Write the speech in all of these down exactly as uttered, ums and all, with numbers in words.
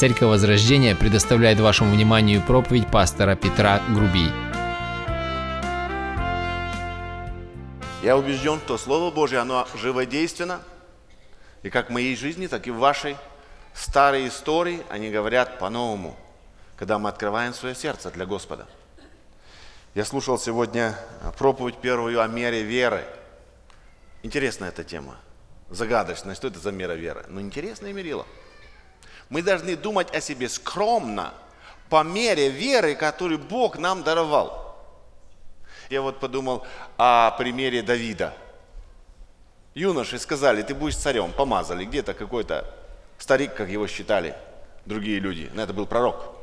Церковь Возрождения предоставляет вашему вниманию проповедь пастора Петра Грубий. Я убежден, что Слово Божье, оно живодейственно, и как в моей жизни, так и в вашей. Старые истории, они говорят по-новому, когда мы открываем свое сердце для Господа. Я слушал сегодня проповедь первую о мере веры. Интересная эта тема. Загадочная, что это за мера веры? Но интересное мерило. Мы должны думать о себе скромно, по мере веры, которую Бог нам даровал. Я вот подумал о примере Давида. Юноши сказали, ты будешь царем, помазали. Где-то какой-то старик, как его считали другие люди. Но это был пророк.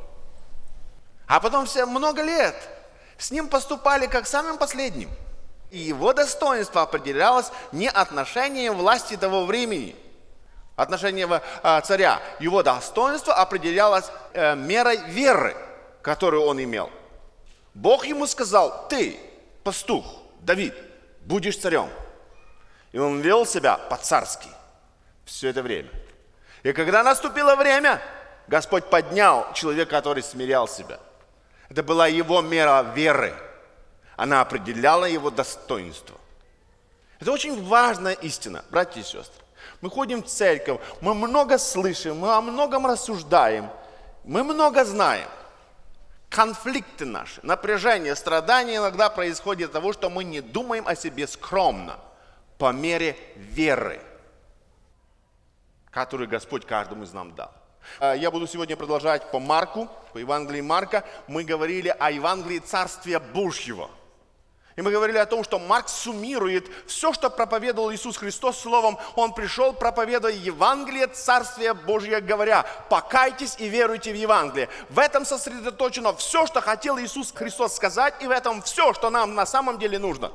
А потом все много лет с ним поступали как самым последним. И его достоинство определялось не отношением власти того времени, отношением э, царя. Его достоинство определялось э, мерой веры, которую он имел. Бог ему сказал, ты, пастух, Давид, будешь царем. И он вел себя по-царски все это время. И когда наступило время, Господь поднял человека, который смирял себя. Это была его мера веры. Она определяла его достоинство. Это очень важная истина, братья и сестры. Мы ходим в церковь, мы много слышим, мы о многом рассуждаем, мы много знаем. Конфликты наши, напряжение, страдания иногда происходят от того, что мы не думаем о себе скромно, по мере веры, которую Господь каждому из нас дал. Я буду сегодня продолжать по Марку, по Евангелию Марка. Мы говорили о Евангелии Царствия Божьего. И мы говорили о том, что Марк суммирует все, что проповедовал Иисус Христос словом. Он пришел, проповедуя Евангелие Царствия Божьего, говоря, покайтесь и веруйте в Евангелие. В этом сосредоточено все, что хотел Иисус Христос сказать, и в этом все, что нам на самом деле нужно.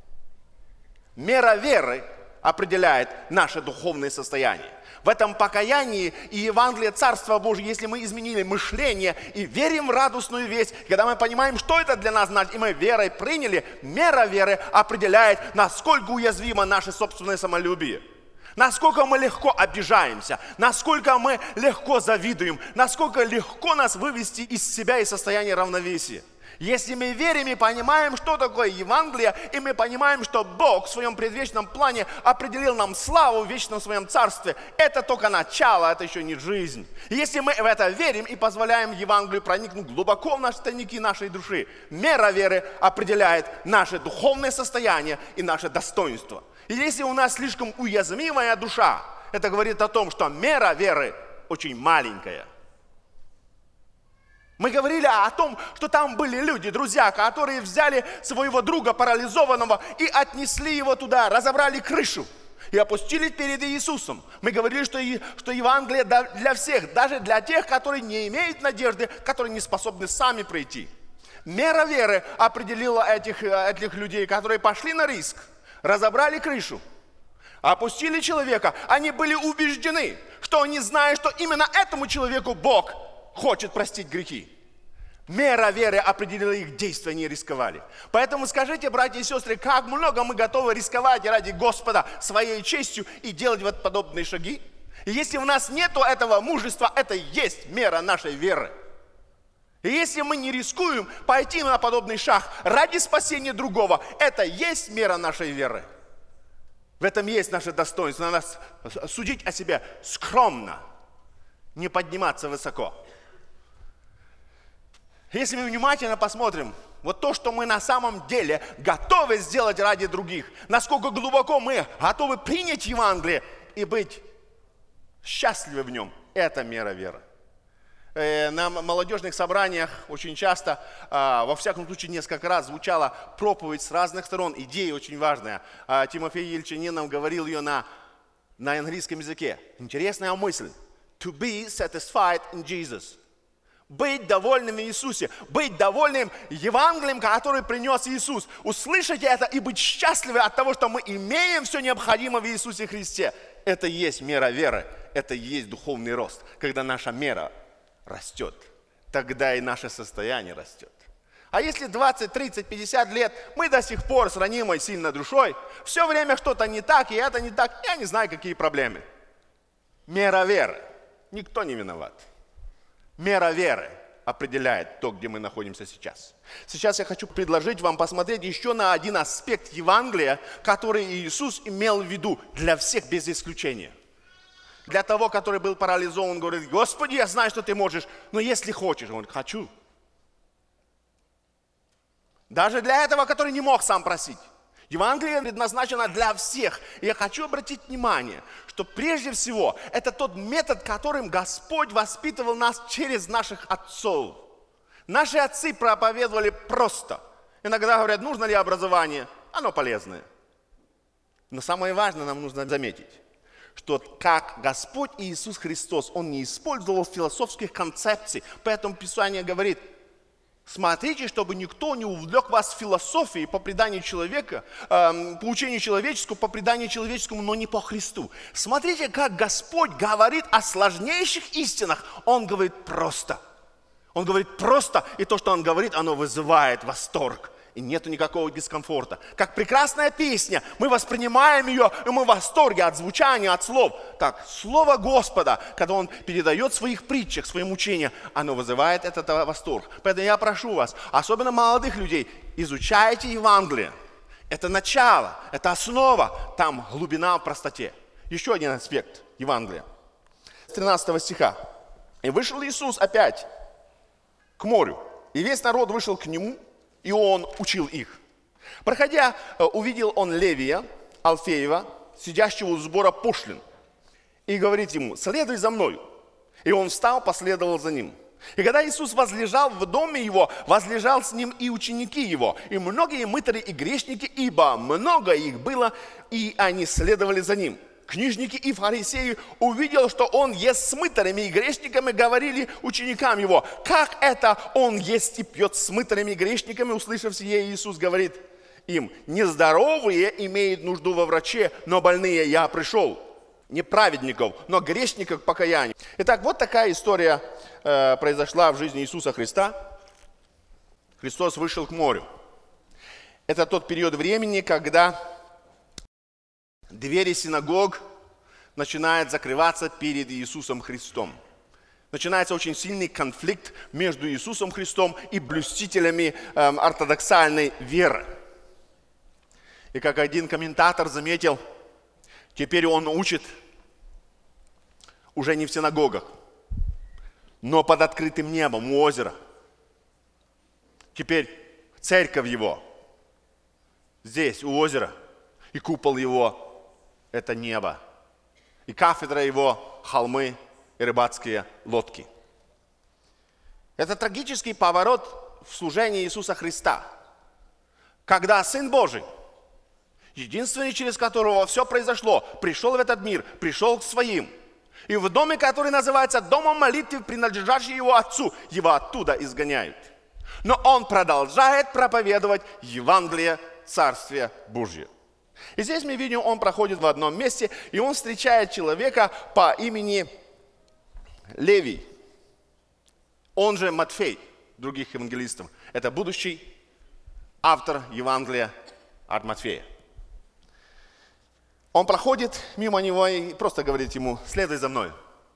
Мера веры определяет наше духовное состояние. В этом покаянии и Евангелие Царства Божьего, если мы изменили мышление и верим в радостную весть, когда мы понимаем, что это для нас значит, и мы верой приняли, мера веры определяет, насколько уязвимо наше собственное самолюбие. Насколько мы легко обижаемся, насколько мы легко завидуем, насколько легко нас вывести из себя из состояния равновесия. Если мы верим и понимаем, что такое Евангелие, и мы понимаем, что Бог в своем предвечном плане определил нам славу в вечном своем царстве, это только начало, это еще не жизнь. И если мы в это верим и позволяем Евангелию проникнуть глубоко в наши тайники нашей души, мера веры определяет наше духовное состояние и наше достоинство. И если у нас слишком уязвимая душа, это говорит о том, что мера веры очень маленькая. Мы говорили о том, что там были люди, друзья, которые взяли своего друга парализованного и отнесли его туда, разобрали крышу и опустили перед Иисусом. Мы говорили, что, что Евангелие для всех, даже для тех, которые не имеют надежды, которые не способны сами пройти. Мера веры определила этих, этих людей, которые пошли на риск, разобрали крышу, опустили человека. Они были убеждены, что они знают, что именно этому человеку Бог хочет простить грехи. Мера веры определила их действия, они рисковали. Поэтому скажите, братья и сестры, как много мы готовы рисковать ради Господа своей честью и делать вот подобные шаги? И если у нас нет этого мужества, это и есть мера нашей веры. И если мы не рискуем пойти на подобный шаг ради спасения другого, это и есть мера нашей веры. В этом есть наше достоинство. Надо судить о себе скромно, не подниматься высоко. Если мы внимательно посмотрим, вот то, что мы на самом деле готовы сделать ради других, насколько глубоко мы готовы принять Евангелие и быть счастливы в нем, это мера веры. На молодежных собраниях очень часто, во всяком случае несколько раз звучала проповедь с разных сторон, идея очень важная. Тимофей Ельчинин нам говорил ее на, на английском языке. Интересная мысль. To be satisfied in Jesus. Быть довольным в Иисусе, быть довольным Евангелием, который принес Иисус. Услышать это и быть счастливы от того, что мы имеем все необходимое в Иисусе Христе. Это и есть мера веры, это и есть духовный рост. Когда наша мера растет, тогда и наше состояние растет. А если двадцать, тридцать, пятьдесят лет мы до сих пор с ранимой сильной душой, все время что-то не так, и это не так, я не знаю, какие проблемы. Мера веры. Никто не виноват. Мера веры определяет то, где мы находимся сейчас. Сейчас я хочу предложить вам посмотреть еще на один аспект Евангелия, который Иисус имел в виду для всех без исключения. Для того, который был парализован, он говорит: Господи, я знаю, что ты можешь, но если хочешь, он говорит: хочу. Даже для этого, который не мог сам просить. Евангелие предназначено для всех. И я хочу обратить внимание, что прежде всего это тот метод, которым Господь воспитывал нас через наших отцов. Наши отцы проповедовали просто. Иногда говорят: нужно ли образование? Оно полезное. Но самое важное нам нужно заметить, что как Господь Иисус Христос, Он не использовал философских концепций. Поэтому Писание говорит: смотрите, чтобы никто не увлек вас философией по преданию человека, э, по учению человеческому, по преданию человеческому, но не по Христу. Смотрите, как Господь говорит о сложнейших истинах. Он говорит просто. Он говорит просто, и то, что Он говорит, оно вызывает восторг. И нету никакого дискомфорта. Как прекрасная песня, мы воспринимаем ее, и мы в восторге от звучания, от слов. Так, слово Господа, когда Он передает в своих притчах, своим учениям, оно вызывает этот восторг. Поэтому я прошу вас, особенно молодых людей, изучайте Евангелие. Это начало, это основа, там глубина в простоте. Еще один аспект Евангелия. С тринадцатого стиха. «И вышел Иисус опять к морю, и весь народ вышел к Нему, и Он учил их. Проходя, увидел Он Левия, Алфеева, сидящего у сбора пошлин, и говорит ему: следуй за мною. И он встал, последовал за ним. И когда Иисус возлежал в доме его, возлежал с ним и ученики его, и многие мытари и грешники, ибо много их было, и они следовали за ним. Книжники и фарисеи, увидел, что он ест с мытарями и грешниками, говорили ученикам его: как это он ест и пьет с мытарями и грешниками? Услышав сие, Иисус говорит им: нездоровые имеют нужду во враче, но больные я пришел. Не праведников, но грешников к покаянию. Итак, вот такая история э, произошла в жизни Иисуса Христа. Христос вышел к морю. Это тот период времени, когда двери синагог начинают закрываться перед Иисусом Христом. Начинается очень сильный конфликт между Иисусом Христом и блюстителями э, ортодоксальной веры. И как один комментатор заметил, теперь он учит уже не в синагогах, но под открытым небом у озера. Теперь церковь его здесь, у озера, и купол его – это небо, и кафедра его – холмы и рыбацкие лодки. Это трагический поворот в служении Иисуса Христа, когда Сын Божий, единственный, через которого все произошло, пришел в этот мир, пришел к своим. И в доме, который называется домом молитвы, принадлежащий его Отцу, его оттуда изгоняют. Но он продолжает проповедовать Евангелие Царствия Божьего. И здесь мы видим, он проходит в одном месте, и он встречает человека по имени Левий. Он же Матфей, других евангелистов. Это будущий автор Евангелия от Матфея. Он проходит мимо него и просто говорит ему: следуй за мной.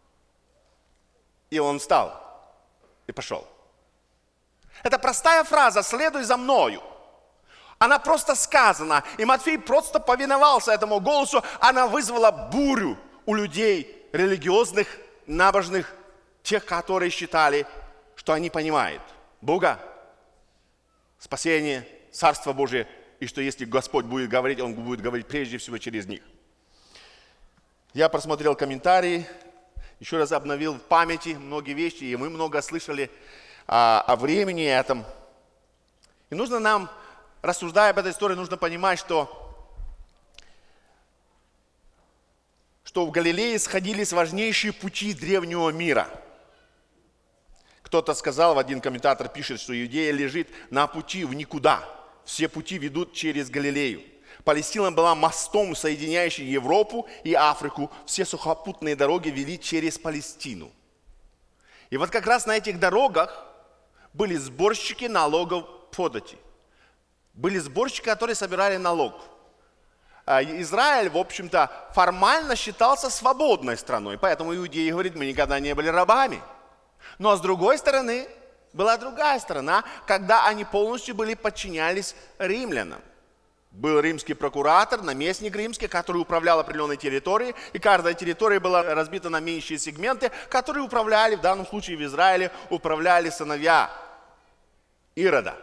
И он встал и пошел. Это простая фраза: следуй за мною. Она просто сказана, и Матфей просто повиновался этому голосу. Она вызвала бурю у людей религиозных, набожных, тех, которые считали, что они понимают Бога, спасение, Царство Божие, и что если Господь будет говорить, Он будет говорить прежде всего через них. Я просмотрел комментарии, еще раз обновил в памяти многие вещи, и мы много слышали о, о времени этом. И нужно нам, рассуждая об этой истории, нужно понимать, что, что в Галилее сходились важнейшие пути древнего мира. Кто-то сказал, в один комментатор пишет, что Иудея лежит на пути в никуда. Все пути ведут через Галилею. Палестина была мостом, соединяющим Европу и Африку. Все сухопутные дороги вели через Палестину. И вот как раз на этих дорогах были сборщики налогов подати. Были сборщики, которые собирали налог. Израиль, в общем-то, формально считался свободной страной. Поэтому иудеи говорят: мы никогда не были рабами. Но с другой стороны, была другая сторона, когда они полностью были подчинялись римлянам. Был римский прокуратор, наместник римский, который управлял определенной территорией, и каждая территория была разбита на меньшие сегменты, которые управляли, в данном случае в Израиле, управляли сыновья Ирода.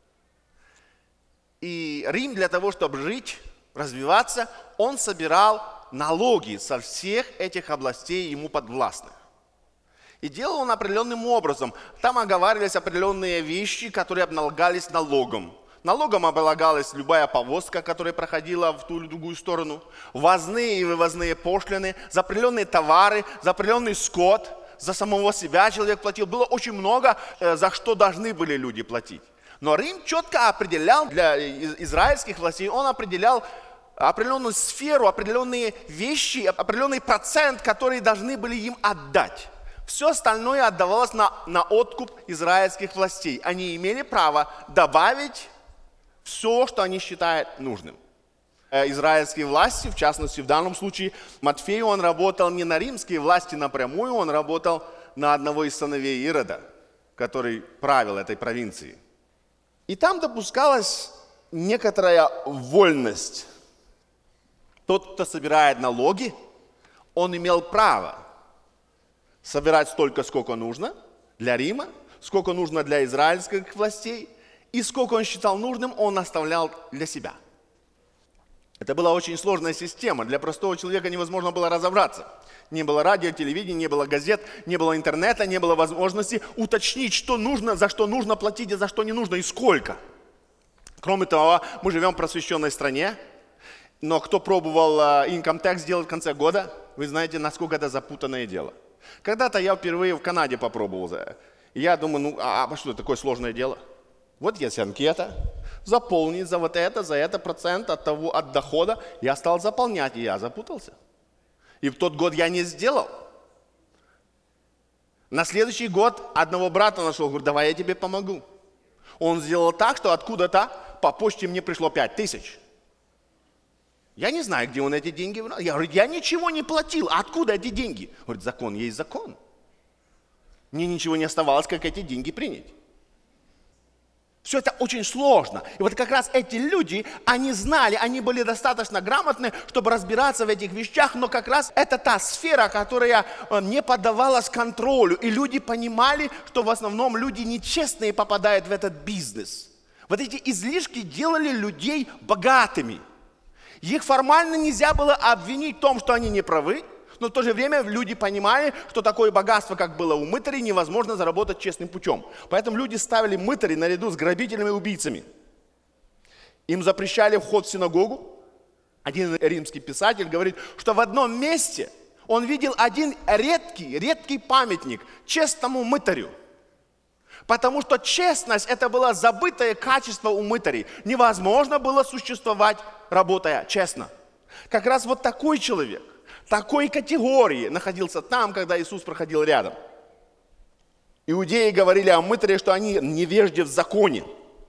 И Рим для того, чтобы жить, развиваться, он собирал налоги со всех этих областей ему подвластных. И делал он определенным образом. Там оговаривались определенные вещи, которые облагались налогом. Налогом облагалась любая повозка, которая проходила в ту или другую сторону. Ввозные и вывозные пошлины, за определенные товары, за определенный скот, за самого себя человек платил. Было очень много, за что должны были люди платить. Но Рим четко определял для израильских властей, он определял определенную сферу, определенные вещи, определенный процент, которые должны были им отдать. Все остальное отдавалось на, на откуп израильских властей. Они имели право добавить все, что они считают нужным. Израильские власти, в частности, в данном случае, Матфей, он работал не на римские власти напрямую, он работал на одного из сыновей Ирода, который правил этой провинцией. И там допускалась некоторая вольность. Тот, кто собирает налоги, он имел право собирать столько, сколько нужно для Рима, сколько нужно для израильских властей, и сколько он считал нужным, он оставлял для себя. Это была очень сложная система. Для простого человека невозможно было разобраться. Не было радио, телевидения, не было газет, не было интернета, не было возможности уточнить, что нужно, за что нужно платить, и за что не нужно, и сколько. Кроме того, мы живем в просвещенной стране, но кто пробовал income tax сделать в конце года, вы знаете, насколько это запутанное дело. Когда-то я впервые в Канаде попробовал. Я думаю, ну а что, такое сложное дело? Вот есть анкета, заполнить за вот это, за это процент от того, от дохода. Я стал заполнять, и я запутался. И в тот год я не сделал. На следующий год одного брата нашел, говорю, давай я тебе помогу. Он сделал так, что откуда-то по почте мне пришло пять тысяч. Я не знаю, где он эти деньги брал. Я говорю, я ничего не платил. А откуда эти деньги? Говорит, закон есть закон. Мне ничего не оставалось, как эти деньги принять. Все это очень сложно. И вот как раз эти люди, они знали, они были достаточно грамотны, чтобы разбираться в этих вещах, но как раз это та сфера, которая не поддавалась контролю. И люди понимали, что в основном люди нечестные попадают в этот бизнес. Вот эти излишки делали людей богатыми. Их формально нельзя было обвинить в том, что они не правы, но в то же время люди понимали, что такое богатство, как было у мытарей, невозможно заработать честным путем. Поэтому люди ставили мытарей наряду с грабителями и убийцами. Им запрещали вход в синагогу. Один римский писатель говорит, что в одном месте он видел один редкий, редкий памятник честному мытарю. Потому что честность – это было забытое качество у мытарей. Невозможно было существовать, работая честно. Как раз вот такой человек, такой категории находился там, когда Иисус проходил рядом. Иудеи говорили о мытаре, что они невежды в законе.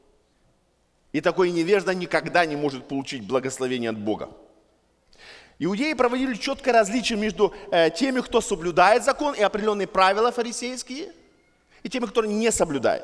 И такой невежда никогда не может получить благословение от Бога. Иудеи проводили четкое различие между э, теми, кто соблюдает закон и определенные правила фарисейские, и теми, кто не соблюдает.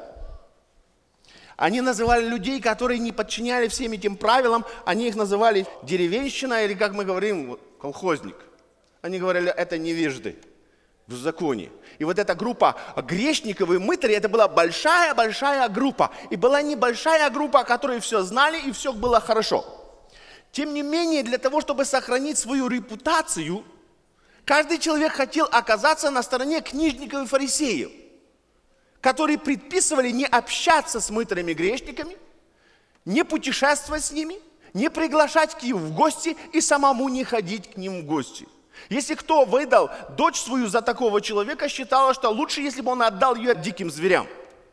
Они называли людей, которые не подчиняли всем этим правилам, они их называли деревенщина, или, как мы говорим, колхозник. Они говорили, это невежды в законе. И вот эта группа грешников и мытарей, это была большая-большая группа. И была небольшая группа, которые все знали, и все было хорошо. Тем не менее, для того, чтобы сохранить свою репутацию, каждый человек хотел оказаться на стороне книжников и фарисеев, которые предписывали не общаться с мытарями и грешниками, не путешествовать с ними, не приглашать к ним в гости и самому не ходить к ним в гости. Если кто выдал дочь свою за такого человека, считалось, что лучше, если бы он отдал ее диким зверям.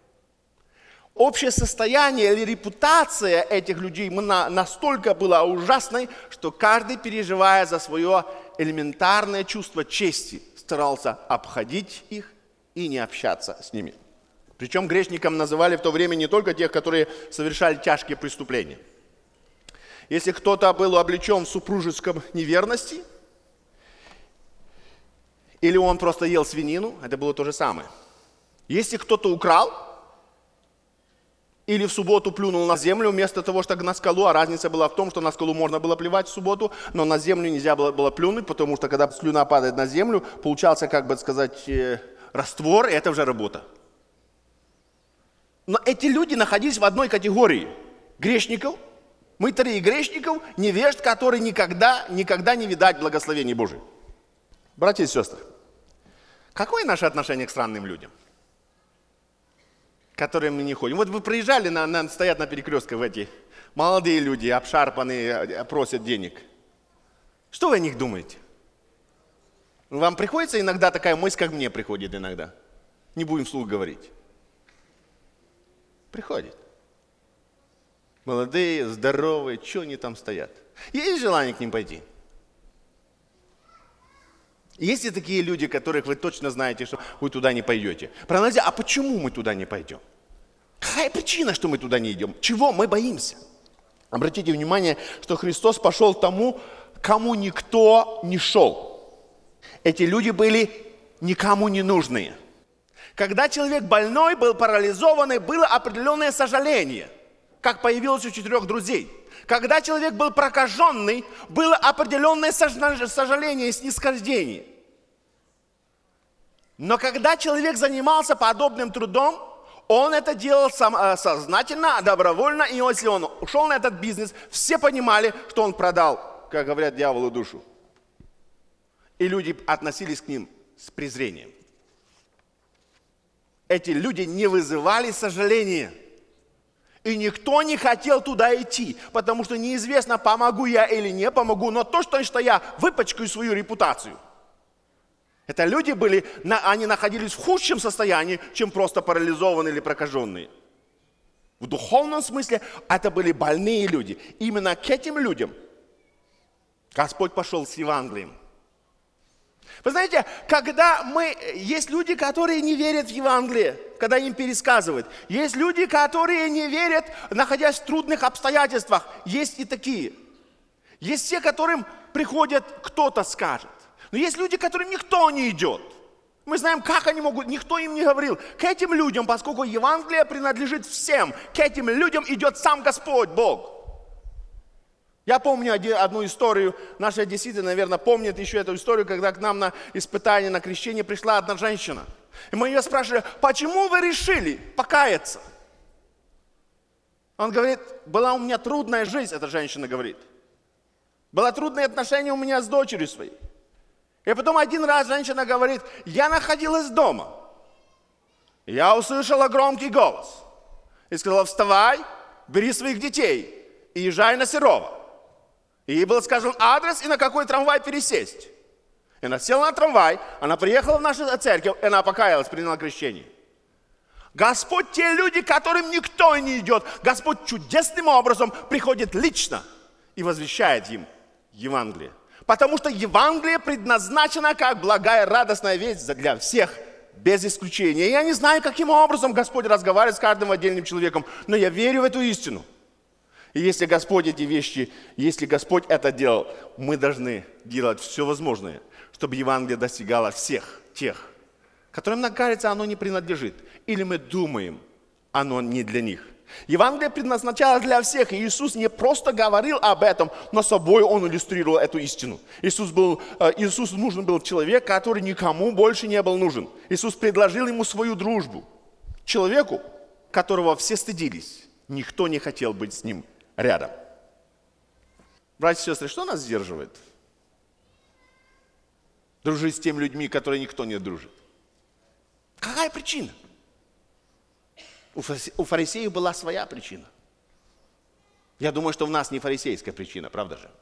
Общее состояние или репутация этих людей настолько была ужасной, что каждый, переживая за свое элементарное чувство чести, старался обходить их и не общаться с ними. Причем грешником называли в то время не только тех, которые совершали тяжкие преступления. Если кто-то был облечен в супружеском неверности, или он просто ел свинину, это было то же самое. Если кто-то украл, или в субботу плюнул на землю вместо того, чтобы на скалу, а разница была в том, что на скалу можно было плевать в субботу, но на землю нельзя было, было плюнуть, потому что когда слюна падает на землю, получался, как бы сказать, э, раствор, и это уже работа. Но эти люди находились в одной категории грешников, мытарей и грешников, невежд, которые никогда, никогда не видать благословений Божьих. Братья и сестры, какое наше отношение к странным людям, к которым мы не ходим? Вот вы приезжали, на, на, стоят на перекрестках эти молодые люди, обшарпанные, просят денег. Что вы о них думаете? Вам приходится иногда такая мысль, как мне приходит иногда? Не будем вслух говорить. Приходит. Молодые, здоровые, что они там стоят? Есть желание к ним пойти? Есть ли такие люди, которых вы точно знаете, что вы туда не пойдете? Проанализируйте, а почему мы туда не пойдем? Какая причина, что мы туда не идем? Чего мы боимся? Обратите внимание, что Христос пошел тому, кому никто не шел. Эти люди были никому не нужные. Когда человек больной, был парализованный, было определенное сожаление, как появилось у четырех друзей. Когда человек был прокаженный, было определенное сожаление и снисхождение. Но когда человек занимался подобным трудом, он это делал сознательно, добровольно, и если он ушел на этот бизнес, все понимали, что он продал, как говорят, дьяволу душу. И люди относились к ним с презрением. Эти люди не вызывали сожаления. И никто не хотел туда идти, потому что неизвестно, помогу я или не помогу, но то, что, что я выпачкаю свою репутацию. Это люди были, они находились в худшем состоянии, чем просто парализованные или прокаженные. В духовном смысле это были больные люди. Именно к этим людям Господь пошел с Евангелием. Вы знаете, когда мы, есть люди, которые не верят в Евангелие, когда им пересказывают. Есть люди, которые не верят, находясь в трудных обстоятельствах. Есть и такие. Есть те, которым приходят, кто-то скажет. Но есть люди, которым никто не идет. Мы знаем, как они могут, никто им не говорил. К этим людям, поскольку Евангелие принадлежит всем, к этим людям идет сам Господь, Бог. Я помню одну историю, наши одесситы, наверное, помнят еще эту историю, когда к нам на испытание, на крещение пришла одна женщина. И мы ее спрашивали, почему вы решили покаяться? Он говорит, была у меня трудная жизнь, эта женщина говорит. Было трудное отношение у меня с дочерью своей. И потом один раз женщина говорит, я находилась дома. Я услышала громкий голос. И сказала, вставай, бери своих детей и езжай на Серова. И ей был сказан адрес и на какой трамвай пересесть. И она села на трамвай, она приехала в нашу церковь, и она покаялась, приняла крещение. Господь, те люди, которым никто не идет, Господь чудесным образом приходит лично и возвещает им Евангелие. Потому что Евангелие предназначено как благая радостная весть для всех, без исключения. Я не знаю, каким образом Господь разговаривает с каждым отдельным человеком, но я верю в эту истину. И если Господь эти вещи, если Господь это делал, мы должны делать все возможное, чтобы Евангелие достигало всех тех, которым, нам кажется, оно не принадлежит. Или мы думаем, оно не для них. Евангелие предназначалось для всех, и Иисус не просто говорил об этом, но собой Он иллюстрировал эту истину. Иисус был, Иисусу нужен был человек, который никому больше не был нужен. Иисус предложил ему свою дружбу. Человеку, которого все стыдились, никто не хотел быть с ним рядом. Братья и сестры, что нас сдерживает? Дружить с теми людьми, которые никто не дружит. Какая причина? У фарисеев была своя причина. Я думаю, что у нас не фарисейская причина, правда же?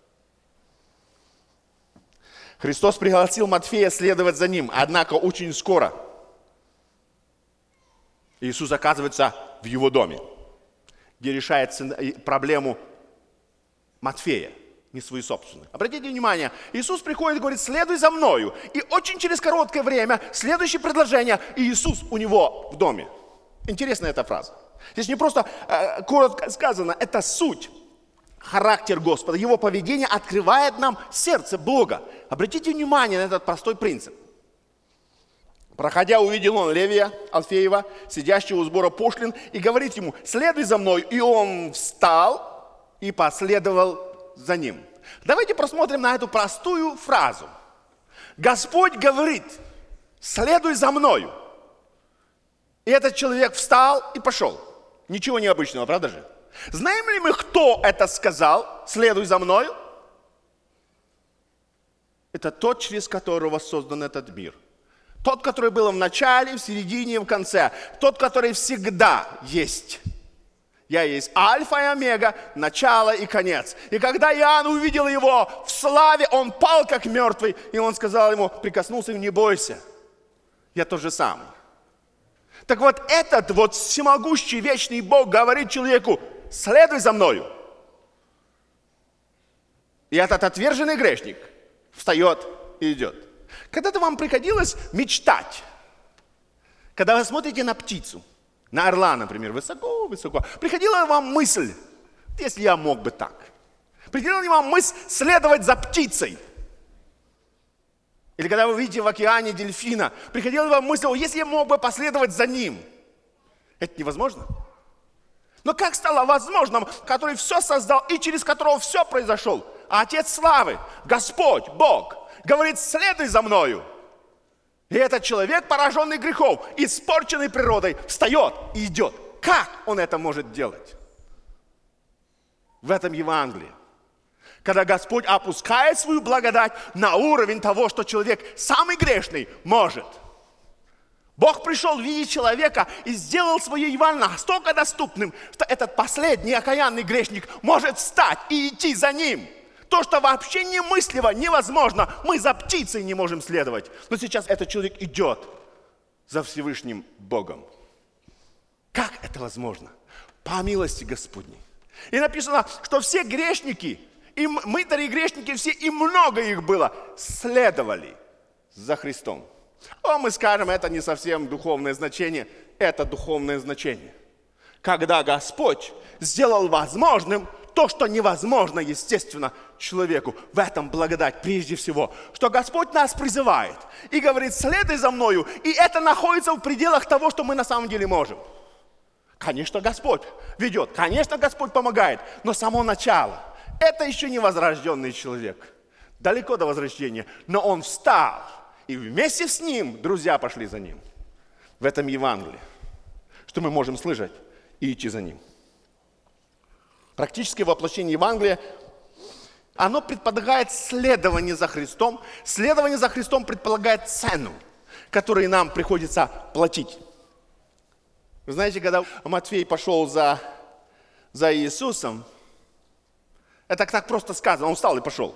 Христос пригласил Матфея следовать за ним, однако очень скоро Иисус оказывается в его доме, где решает проблему Матфея, не свою собственную. Обратите внимание, Иисус приходит и говорит, следуй за мною. И очень через короткое время, следующее предложение, и Иисус у него в доме. Интересная эта фраза. Здесь не просто э, коротко сказано, это суть, характер Господа. Его поведение открывает нам сердце Бога. Обратите внимание на этот простой принцип. Проходя, увидел он Левия Алфеева, сидящего у сбора пошлин, и говорит ему: следуй за мной. И он встал и последовал за ним. Давайте посмотрим на эту простую фразу. Господь говорит: следуй за мною. И этот человек встал и пошел. Ничего необычного, правда же? Знаем ли мы, кто это сказал: следуй за мною? Это тот, через которого создан этот мир. Тот, который был в начале, в середине и в конце. Тот, который всегда есть. Я есть Альфа и Омега, начало и конец. И когда Иоанн увидел его в славе, он пал как мертвый. И он сказал ему, прикоснулся ему: не бойся, я тот же самый. Так вот, этот вот всемогущий вечный Бог говорит человеку: следуй за мною. И этот отверженный грешник встает и идет. Когда-то вам приходилось мечтать, когда вы смотрите на птицу, на орла, например, высоко-высоко, приходила вам мысль: если я мог бы так. Приходила ли вам мысль следовать за птицей? Или когда вы видите в океане дельфина, приходила ли вам мысль: о, если я мог бы последовать за ним? Это невозможно. Но как стало возможным, который все создал и через которого все произошло? А Отец славы, Господь, Бог, говорит: следуй за мною. И этот человек, пораженный грехом, испорченный природой, встает и идет. Как он это может делать? В этом Евангелии. Когда Господь опускает свою благодать на уровень того, что человек самый грешный может. Бог пришел в виде человека и сделал свое Евангелие настолько доступным, что этот последний окаянный грешник может встать и идти за ним. То, что вообще немыслимо, невозможно. Мы за птицей не можем следовать. Но сейчас этот человек идет за Всевышним Богом. Как это возможно? По милости Господней. И написано, что все грешники, и мытари грешники все, и много их было, следовали за Христом. О, мы скажем, это не совсем духовное значение, это духовное значение. Когда Господь сделал возможным то, что невозможно, естественно, человеку. В этом благодать прежде всего. Что Господь нас призывает и говорит: следуй за мною. И это находится в пределах того, что мы на самом деле можем. Конечно, Господь ведет. Конечно, Господь помогает. Но само начало. Это еще не возрожденный человек. Далеко до возрождения. Но он встал. И вместе с ним друзья пошли за ним. В этом Евангелии. Что мы можем слышать и идти за ним. Практическое воплощение Евангелия, оно предполагает следование за Христом. Следование за Христом предполагает цену, которую нам приходится платить. Вы знаете, когда Матфей пошел за, за Иисусом, это так просто сказано, он встал и пошел.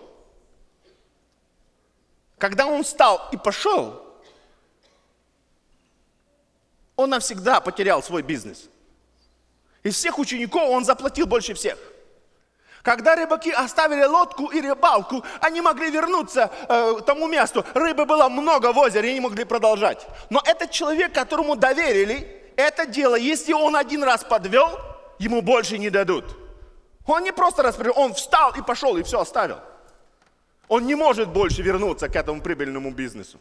Когда он встал и пошел, он навсегда потерял свой бизнес. Из всех учеников он заплатил больше всех. Когда рыбаки оставили лодку и рыбалку, они могли вернуться э, к тому месту. Рыбы было много в озере, и они могли продолжать. Но этот человек, которому доверили это дело, если он один раз подвел, ему больше не дадут. Он не просто распорядился, он встал и пошел, и все оставил. Он не может больше вернуться к этому прибыльному бизнесу.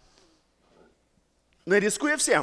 Но рискуя всем,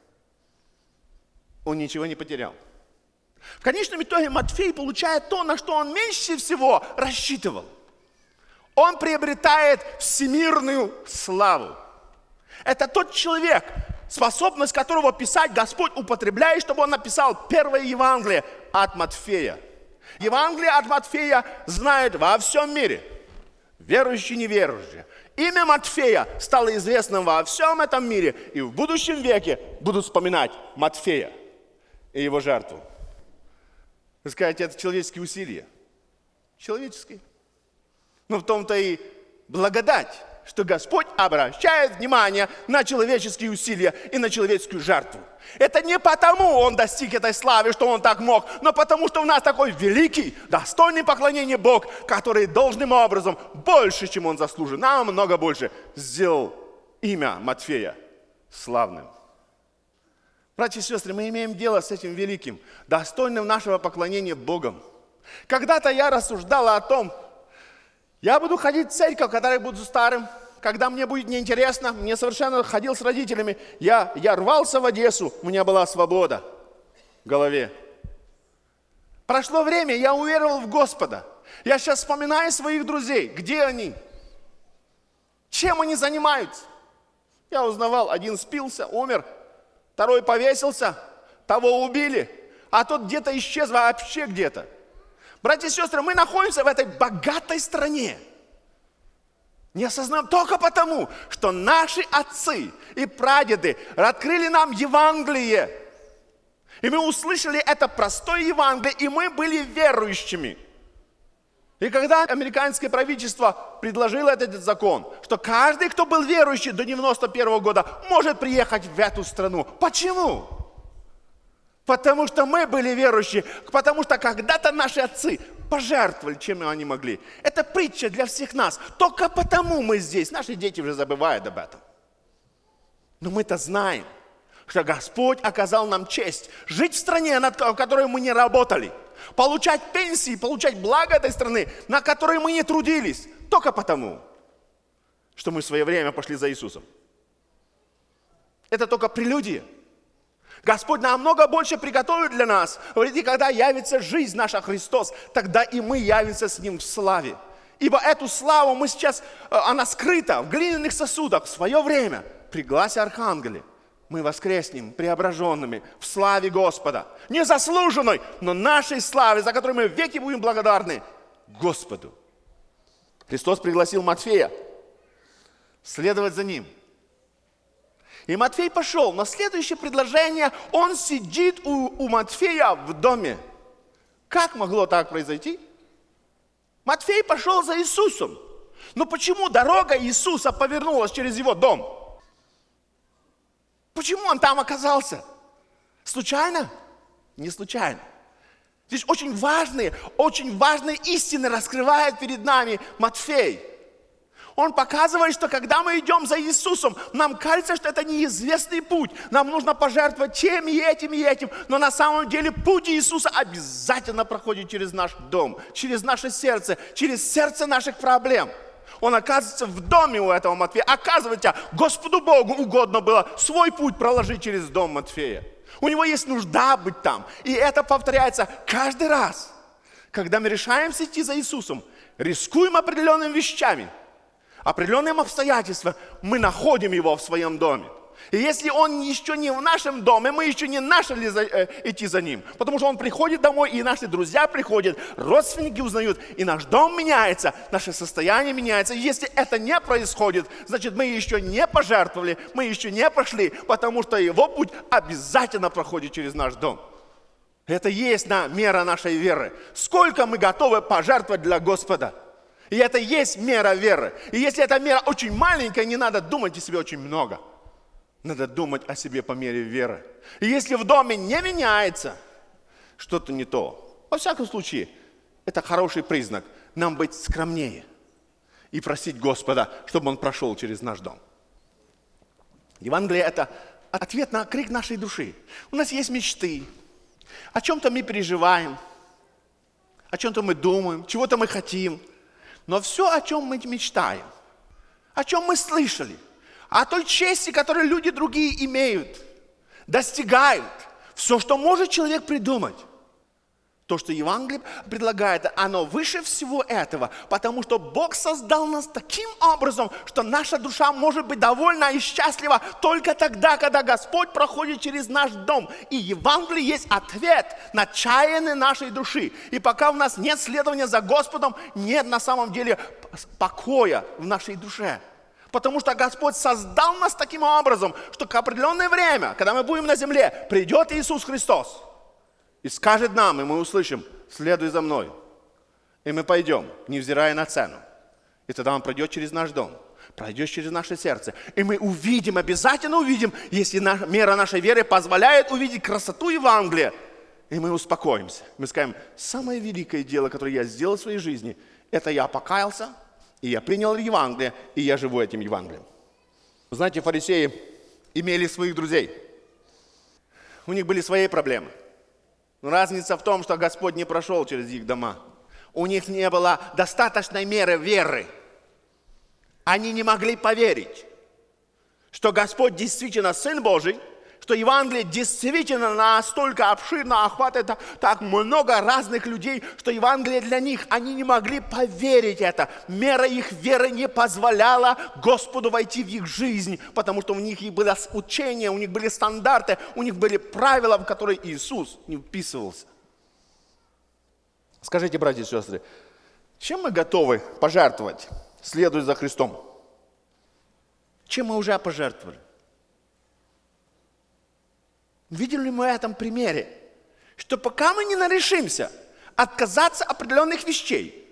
он ничего не потерял. В конечном итоге Матфей получает то, на что он меньше всего рассчитывал. Он приобретает всемирную славу. Это тот человек, способность которого писать Господь употребляет, чтобы он написал первое Евангелие от Матфея. Евангелие от Матфея знают во всем мире. Верующие и неверующие. Имя Матфея стало известным во всем этом мире. И в будущем веке будут вспоминать Матфея и его жертву. Вы скажете, это человеческие усилия. Человеческие. Но в том-то и благодать, что Господь обращает внимание на человеческие усилия и на человеческую жертву. Это не потому он достиг этой славы, что он так мог, но потому что у нас такой великий, достойный поклонения Бог, который должным образом, больше, чем он заслужил, намного больше, сделал имя Матфея славным. Братья и сестры, мы имеем дело с этим великим, достойным нашего поклонения Богом. Когда-то я рассуждала о том, я буду ходить в церковь, когда я буду старым, когда мне будет неинтересно, мне совершенно ходил с родителями, я, я рвался в Одессу, у меня была свобода в голове. Прошло время, я уверовал в Господа. Я сейчас вспоминаю своих друзей, где они, чем они занимаются. Я узнавал, один спился, умер, второй повесился, того убили, а тот где-то исчез вообще где-то. Братья и сестры, мы находимся в этой богатой стране. Не осознаем только потому, что наши отцы и прадеды открыли нам Евангелие. И мы услышали это простое Евангелие, и мы были верующими. И когда американское правительство предложило этот закон, что каждый, кто был верующий до девяносто первого года, может приехать в эту страну. Почему? Потому что мы были верующие, потому что когда-то наши отцы пожертвовали, чем они могли. Это притча для всех нас. Только потому мы здесь. Наши дети уже забывают об этом. Но мы-то знаем, что Господь оказал нам честь жить в стране, над которой мы не работали. Получать пенсии, получать благо этой страны, на которой мы не трудились. Только потому, что мы в свое время пошли за Иисусом. Это только прелюдия. Господь намного больше приготовит для нас. Говорит, и когда явится жизнь наша Христос, тогда и мы явимся с Ним в славе. Ибо эту славу мы сейчас, она скрыта в глиняных сосудах в свое время. При гласе архангеле мы воскреснем преображенными в славе Господа. Незаслуженной, но нашей славе, за которую мы веки будем благодарны Господу. Христос пригласил Матфея следовать за Ним. И Матфей пошел. На следующее предложение он сидит у, у Матфея в доме. Как могло так произойти? Матфей пошел за Иисусом. Но почему дорога Иисуса повернулась через его дом? Почему он там оказался? Случайно? Не случайно. Здесь очень важные, очень важные истины раскрывает перед нами Матфей. Он показывает, что когда мы идем за Иисусом, нам кажется, что это неизвестный путь. Нам нужно пожертвовать тем и этим и этим. Но на самом деле путь Иисуса обязательно проходит через наш дом, через наше сердце, через сердце наших проблем. Он оказывается в доме у этого Матфея. Оказывается, Господу Богу угодно было свой путь проложить через дом Матфея. У него есть нужда быть там. И это повторяется каждый раз, когда мы решаемся идти за Иисусом, рискуем определенными вещами, определенным обстоятельствам, мы находим Его в своем доме. И если Он еще не в нашем доме, мы еще не начали за, э, идти за Ним. Потому что Он приходит домой, и наши друзья приходят, родственники узнают, и наш дом меняется, наше состояние меняется. И если это не происходит, значит, мы еще не пожертвовали, мы еще не пошли, потому что Его путь обязательно проходит через наш дом. Это есть мера нашей веры. Сколько мы готовы пожертвовать для Господа. И это есть мера веры. И если эта мера очень маленькая, не надо думать о себе очень много. Надо думать о себе по мере веры. И если в доме не меняется, что-то не то. Во всяком случае, это хороший признак. Нам быть скромнее и просить Господа, чтобы Он прошел через наш дом. Евангелие – это ответ на крик нашей души. У нас есть мечты. О чем-то мы переживаем. О чем-то мы думаем. Чего-то мы хотим. Но все, о чем мы мечтаем, о чем мы слышали, о той чести, которую люди другие имеют, достигают, все, что может человек придумать, то, что Евангелие предлагает, оно выше всего этого, потому что Бог создал нас таким образом, что наша душа может быть довольна и счастлива только тогда, когда Господь проходит через наш дом. И Евангелие есть ответ на чаяние нашей души. И пока у нас нет следования за Господом, нет на самом деле покоя в нашей душе. Потому что Господь создал нас таким образом, что к определенное время, когда мы будем на земле, придет Иисус Христос. И скажет нам, и мы услышим, следуй за мной. И мы пойдем, невзирая на цену. И тогда Он пройдет через наш дом, пройдет через наше сердце. И мы увидим, обязательно увидим, если наша, мера нашей веры позволяет увидеть красоту Евангелия. И мы успокоимся. Мы скажем, самое великое дело, которое я сделал в своей жизни, это я покаялся, и я принял Евангелие, и я живу этим Евангелием. Вы знаете, фарисеи имели своих друзей. У них были свои проблемы. Но разница в том, что Господь не прошел через их дома. У них не было достаточной меры веры. Они не могли поверить, что Господь действительно Сын Божий, что Евангелие действительно настолько обширно охватывает так много разных людей, что Евангелие для них, они не могли поверить это. Мера их веры не позволяла Господу войти в их жизнь, потому что у них было учение, у них были стандарты, у них были правила, в которые Иисус не вписывался. Скажите, братья и сестры, чем мы готовы пожертвовать, следуя за Христом? Чем мы уже пожертвовали? Видели ли мы в этом примере, что пока мы не решимся отказаться от определенных вещей,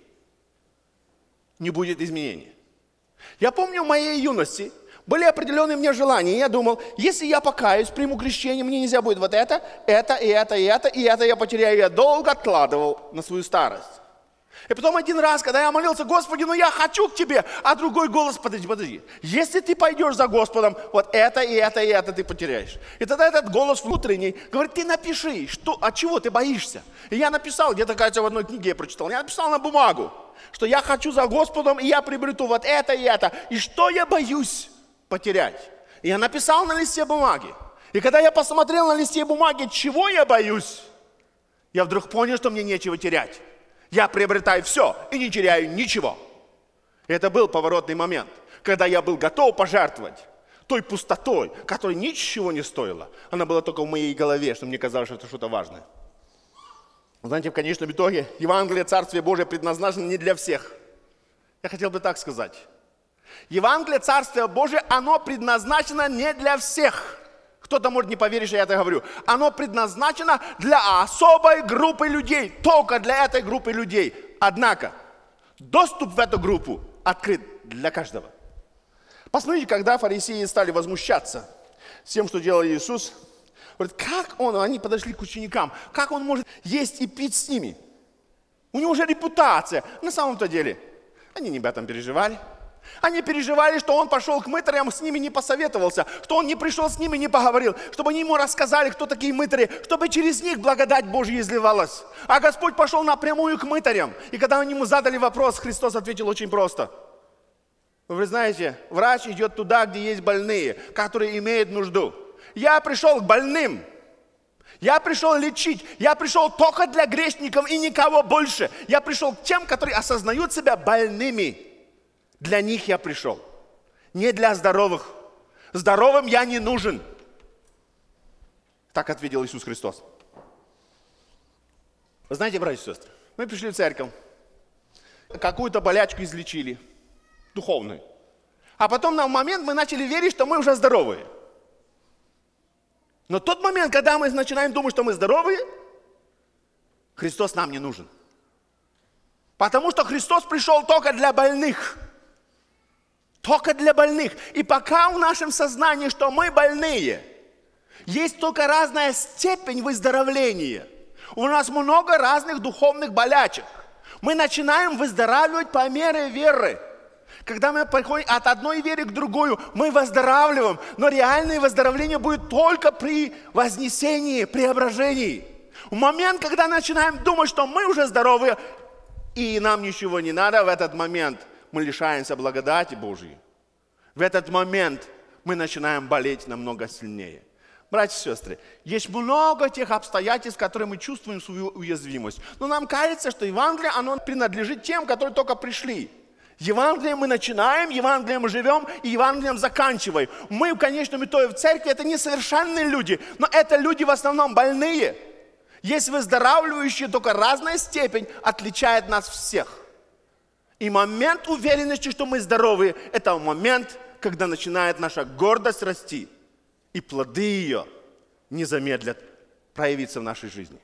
не будет изменений. Я помню в моей юности были определенные мне желания, и я думал, если я покаюсь, приму крещение, мне нельзя будет вот это, это, и это, и это, и это я потеряю. Я долго откладывал на свою старость. И потом один раз, когда я молился, Господи, ну я хочу к Тебе, а другой голос, подожди, подожди. Если ты пойдешь за Господом, вот это и это и это ты потеряешь. И тогда этот голос внутренний говорит, ты напиши, что, от чего ты боишься. И я написал, где-то, кажется, в одной книге я прочитал, я написал на бумагу, что я хочу за Господом, и я приобрету вот это и это. И что я боюсь потерять? И я написал на листе бумаги. И когда я посмотрел на листе бумаги, чего я боюсь, я вдруг понял, что мне нечего терять. Я приобретаю все и не теряю ничего. И это был поворотный момент, когда я был готов пожертвовать той пустотой, которая ничего не стоила. Она была только в моей голове, что мне казалось, что это что-то важное. Знаете, в конечном итоге Евангелие Царствия Божия предназначено не для всех. Я хотел бы так сказать. Евангелие Царствия Божия, оно предназначено не для всех. Кто-то может не поверить, что я это говорю. Оно предназначено для особой группы людей, только для этой группы людей. Однако, доступ в эту группу открыт для каждого. Посмотрите, когда фарисеи стали возмущаться тем, что делал Иисус, говорят, как он, они подошли к ученикам, как он может есть и пить с ними? У него же репутация. На самом-то деле, они не об этом переживали. Они переживали, что он пошел к мытарям, с ними не посоветовался, что он не пришел с ними, не поговорил, чтобы они ему рассказали, кто такие мытари, чтобы через них благодать Божья изливалась. А Господь пошел напрямую к мытарям. И когда они ему задали вопрос, Христос ответил очень просто. Вы знаете, врач идет туда, где есть больные, которые имеют нужду. Я пришел к больным. Я пришел лечить. Я пришел только для грешников и никого больше. Я пришел к тем, которые осознают себя больными. Для них я пришел, не для здоровых. Здоровым я не нужен. Так ответил Иисус Христос. Вы знаете, братья и сестры, мы пришли в церковь, какую-то болячку излечили, духовную. А потом на момент мы начали верить, что мы уже здоровые. Но тот момент, когда мы начинаем думать, что мы здоровые, Христос нам не нужен. Потому что Христос пришел только для больных. Только для больных. И пока в нашем сознании, что мы больные, есть только разная степень выздоровления. У нас много разных духовных болячек. Мы начинаем выздоравливать по мере веры. Когда мы приходим от одной веры к другой, мы выздоравливаем. Но реальное выздоровление будет только при вознесении, преображении. В момент, когда начинаем думать, что мы уже здоровые, и нам ничего не надо, в этот момент мы лишаемся благодати Божьей. В этот момент мы начинаем болеть намного сильнее. Братья и сестры, есть много тех обстоятельств, в которых мы чувствуем свою уязвимость. Но нам кажется, что Евангелие, оно принадлежит тем, которые только пришли. Евангелием мы начинаем, Евангелием мы живем и Евангелием заканчиваем. Мы в конечном итоге в церкви это несовершенные люди, но это люди в основном больные. Есть выздоравливающие, только разная степень отличает нас всех. И момент уверенности, что мы здоровы, это момент, когда начинает наша гордость расти, и плоды ее не замедлят проявиться в нашей жизни.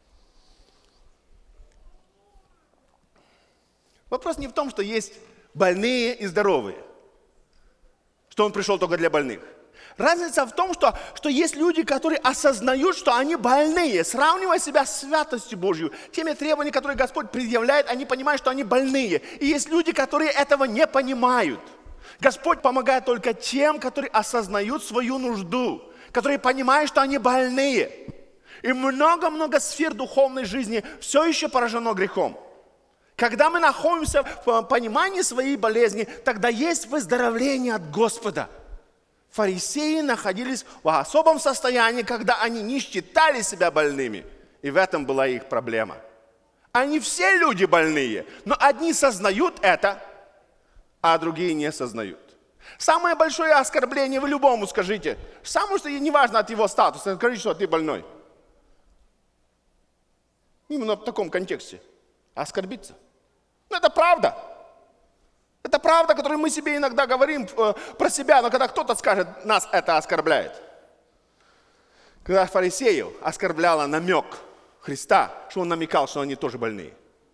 Вопрос не в том, что есть больные и здоровые, что он пришел только для больных. Разница в том, что, что есть люди, которые осознают, что они больные, сравнивая себя с святостью Божью, теми требованиями, которые Господь предъявляет, они понимают, что они больные. И есть люди, которые этого не понимают. Господь помогает только тем, которые осознают свою нужду, которые понимают, что они больные. И много-много сфер духовной жизни все еще поражено грехом. Когда мы находимся в понимании своей болезни, тогда есть выздоровление от Господа. Фарисеи находились в особом состоянии, когда они не считали себя больными. И в этом была их проблема. Они все люди больные, но одни сознают это, а другие не сознают. Самое большое оскорбление вы любому скажите. Самое, что не важно от его статуса, скажите, что ты больной. Именно в таком контексте. Оскорбиться. Но это правда. Это правда, которую мы себе иногда говорим э, про себя, но когда кто-то скажет, нас это оскорбляет. Когда фарисеев оскорбляло намек Христа, что он намекал, что они тоже больные.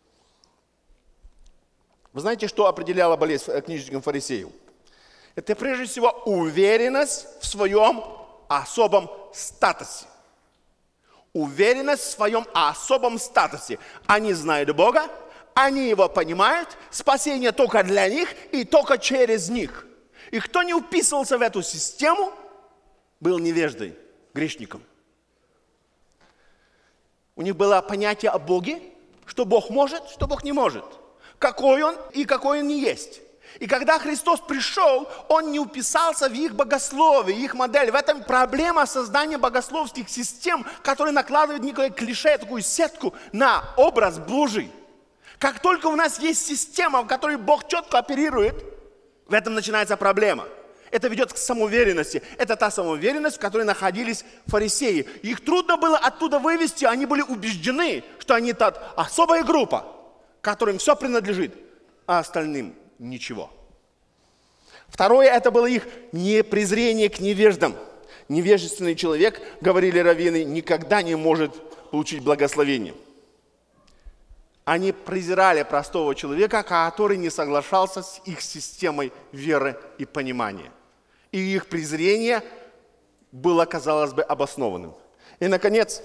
Вы знаете, что определяло болезнь книжникам фарисеев? Это прежде всего уверенность в своем особом статусе. Уверенность в своем особом статусе. Они знают Бога, они Его понимают, спасение только для них и только через них. И кто не уписывался в эту систему, был невеждой, грешником. У них было понятие о Боге, что Бог может, что Бог не может. Какой Он и какой Он не есть. И когда Христос пришел, Он не уписался в их богословие, их модель. В этом проблема создания богословских систем, которые накладывают некое клише, такую сетку на образ Божий. Как только у нас есть система, в которой Бог четко оперирует, в этом начинается проблема. Это ведет к самоуверенности. Это та самоуверенность, в которой находились фарисеи. Их трудно было оттуда вывести, они были убеждены, что они та особая группа, которым все принадлежит, а остальным ничего. Второе, это было их непрезрение к невеждам. Невежественный человек, говорили раввины, никогда не может получить благословение. Они презирали простого человека, который не соглашался с их системой веры и понимания. И их презрение было, казалось бы, обоснованным. И, наконец,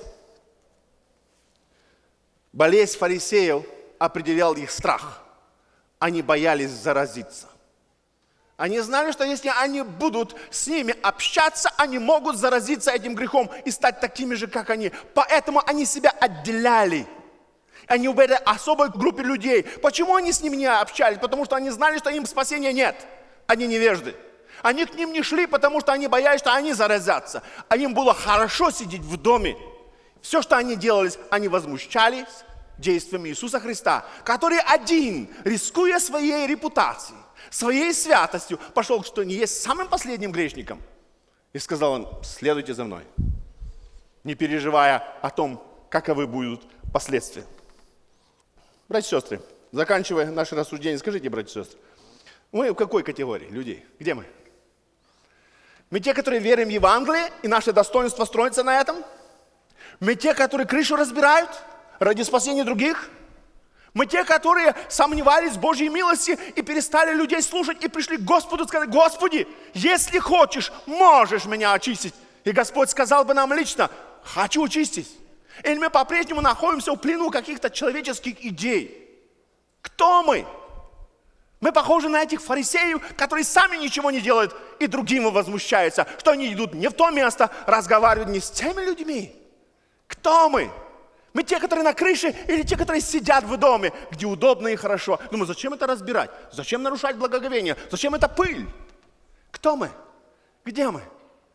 болезнь фарисеев определял их страх. Они боялись заразиться. Они знали, что если они будут с ними общаться, они могут заразиться этим грехом и стать такими же, как они. Поэтому они себя отделяли. Они в этой особой группе людей. Почему они с ними не общались? Потому что они знали, что им спасения нет. Они невежды. Они к ним не шли, потому что они боялись, что они заразятся. А им было хорошо сидеть в доме. Все, что они делали, они возмущались действиями Иисуса Христа, который один, рискуя своей репутацией, своей святостью, пошел, что не есть самым последним грешником. И сказал он, следуйте за мной, не переживая о том, каковы будут последствия. Братья и сестры, заканчивая наше рассуждение, скажите, братья и сестры, мы в какой категории людей? Где мы? Мы те, которые верим в Евангелие, и наше достоинство строится на этом? Мы те, которые крышу разбирают ради спасения других? Мы те, которые сомневались в Божьей милости и перестали людей слушать и пришли к Господу и сказали, Господи, если хочешь, можешь меня очистить. И Господь сказал бы нам лично, хочу очистить. Или мы по-прежнему находимся в плену каких-то человеческих идей? Кто мы? Мы похожи на этих фарисеев, которые сами ничего не делают и другим возмущаются, что они идут не в то место, разговаривают не с теми людьми. Кто мы? Мы те, которые на крыше, или те, которые сидят в доме, где удобно и хорошо. Думаю, зачем это разбирать? Зачем нарушать благоговение? Зачем это пыль? Кто мы? Где мы?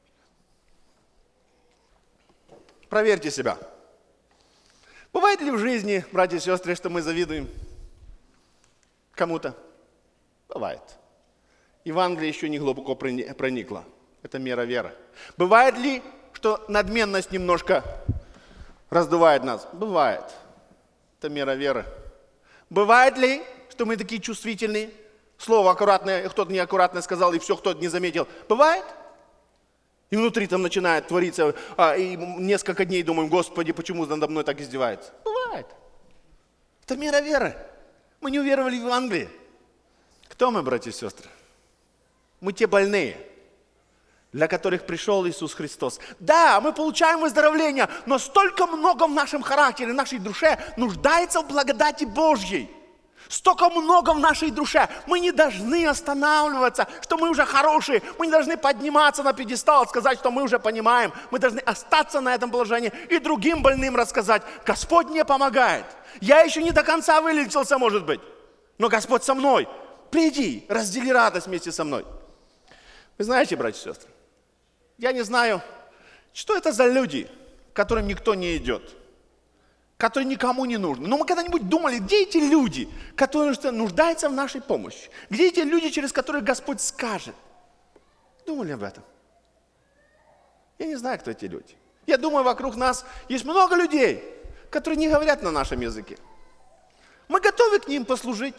Проверьте себя. Бывает ли в жизни, братья и сестры, что мы завидуем кому-то? Бывает. Евангелие еще не глубоко проникло. Это мера веры. Бывает ли, что надменность немножко раздувает нас? Бывает. Это мера веры. Бывает ли, что мы такие чувствительные? Слово аккуратное, кто-то неаккуратно сказал, и все, кто-то не заметил. Бывает? И внутри там начинает твориться, а, и несколько дней думаем, Господи, почему надо мной так издевается? Бывает. Это мера веры. Мы не уверовали в Евангелие. Кто мы, братья и сестры? Мы те больные, для которых пришел Иисус Христос. Да, мы получаем выздоровление, но столько много в нашем характере, в нашей душе нуждается в благодати Божьей. Столько много в нашей душе. Мы не должны останавливаться, что мы уже хорошие. Мы не должны подниматься на пьедестал, сказать, что мы уже понимаем. Мы должны остаться на этом положении и другим больным рассказать. Господь мне помогает. Я еще не до конца вылечился, может быть. Но Господь со мной. Приди, раздели радость вместе со мной. Вы знаете, братья и сестры, я не знаю, что это за люди, к которым никто не идет, которые никому не нужны. Но мы когда-нибудь думали, где эти люди, которые нуждаются в нашей помощи? Где эти люди, через которые Господь скажет? Думали об этом? Я не знаю, кто эти люди. Я думаю, вокруг нас есть много людей, которые не говорят на нашем языке. Мы готовы к ним послужить.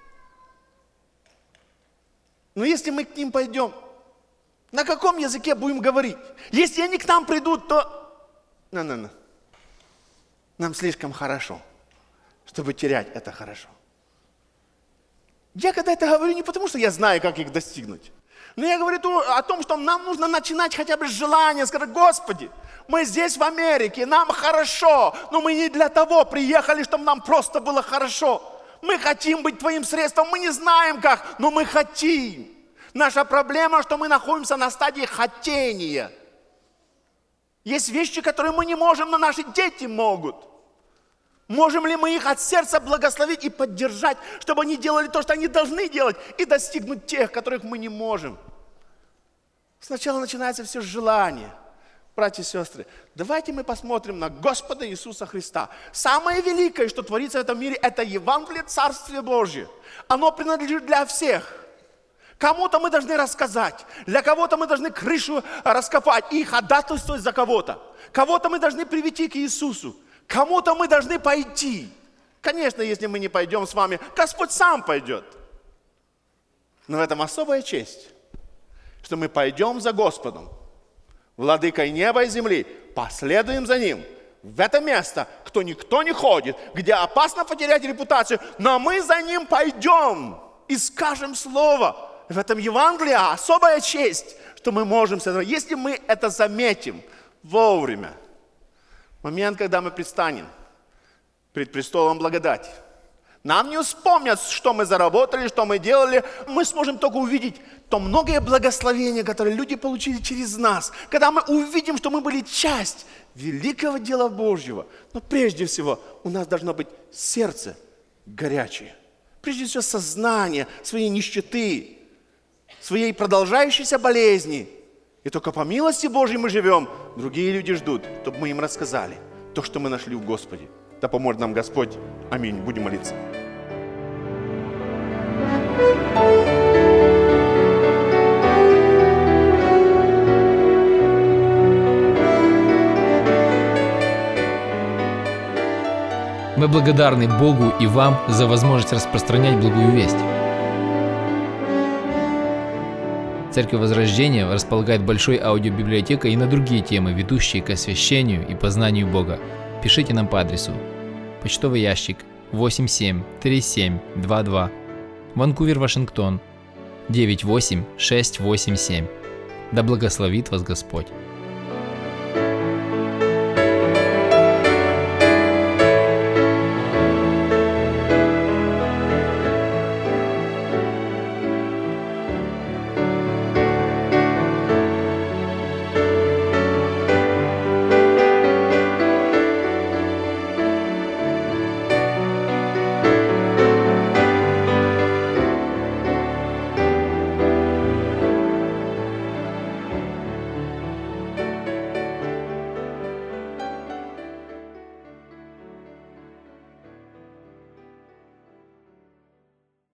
Но если мы к ним пойдем, на каком языке будем говорить? Если они к нам придут, то... На-на-на. Нам слишком хорошо, чтобы терять это хорошо. Я когда это говорю не потому, что я знаю, как их достигнуть. Но я говорю о том, что нам нужно начинать хотя бы с желания, сказать: Господи, мы здесь в Америке, нам хорошо, но мы не для того приехали, чтобы нам просто было хорошо. Мы хотим быть Твоим средством, мы не знаем как, но мы хотим. Наша проблема, что мы находимся на стадии хотения. Есть вещи, которые мы не можем, но наши дети могут. Можем ли мы их от сердца благословить и поддержать, чтобы они делали то, что они должны делать, и достигнуть тех, которых мы не можем? Сначала начинается все с желания. Братья и сестры, давайте мы посмотрим на Господа Иисуса Христа. Самое великое, что творится в этом мире, это Евангелие Царствия Божьего. Оно принадлежит для всех. Кому-то мы должны рассказать, для кого-то мы должны крышу раскопать и ходатайствовать за кого-то. Кого-то мы должны привести к Иисусу, кому-то мы должны пойти. Конечно, если мы не пойдем с вами, Господь сам пойдет. Но в этом особая честь, что мы пойдем за Господом, Владыкой неба и земли, последуем за Ним. В это место, кто никто не ходит, где опасно потерять репутацию, но мы за Ним пойдем и скажем Слово. В этом Евангелии особая честь, что мы можем, если мы это заметим вовремя. Момент, когда мы предстанем перед престолом благодати. Нам не вспомнят, что мы заработали, что мы делали. Мы сможем только увидеть то многое благословение, которое люди получили через нас. Когда мы увидим, что мы были часть великого дела Божьего. Но прежде всего у нас должно быть сердце горячее. Прежде всего сознание своей нищеты, своей продолжающейся болезни. И только по милости Божьей мы живем. Другие люди ждут, чтобы мы им рассказали то, что мы нашли в Господе. Да поможет нам Господь. Аминь. Будем молиться. Мы благодарны Богу и вам за возможность распространять благую весть. Церковь Возрождения располагает большой аудиобиблиотекой и на другие темы, ведущие к освящению и познанию Бога. Пишите нам по адресу: почтовый ящик восемь семь три семь два два, Ванкувер, Вашингтон девять восемь шесть восемь семь. Да благословит вас Господь!